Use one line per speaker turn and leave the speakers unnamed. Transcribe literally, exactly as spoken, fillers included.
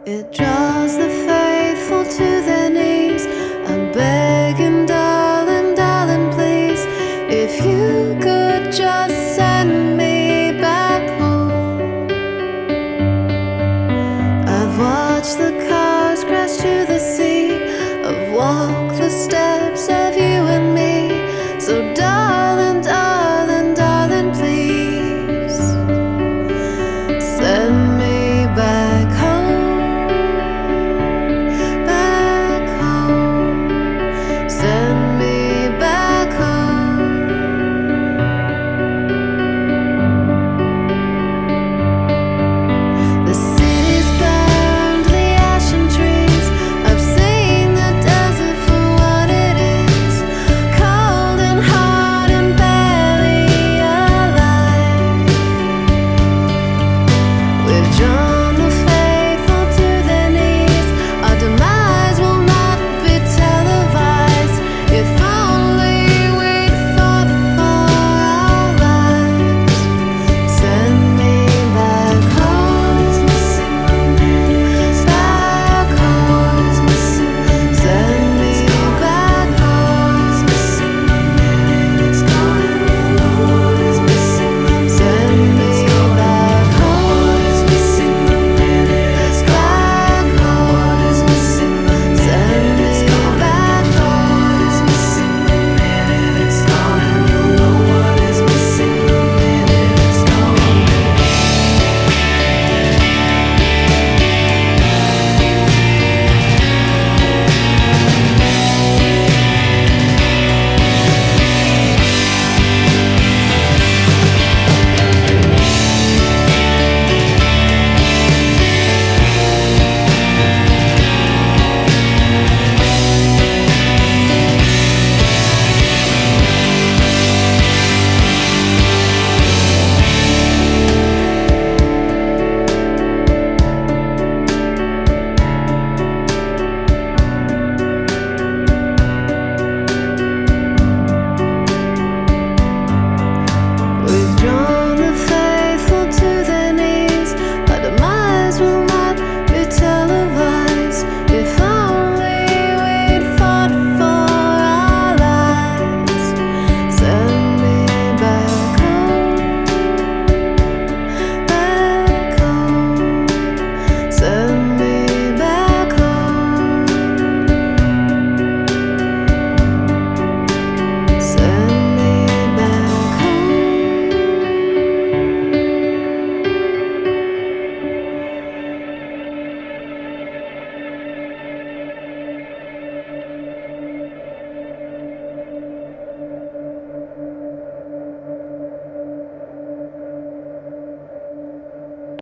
It draws the faithful to their knees. I'm begging, darling, darling, please, if you could just send me back home. I've watched the cars crash to the sea. I've walked the steps of you and me. So darling, darling, darling, please send me back home. Send me back home. The city's burned, the ashen trees. I've seen the desert for what it is, cold and hard and barely alive. We've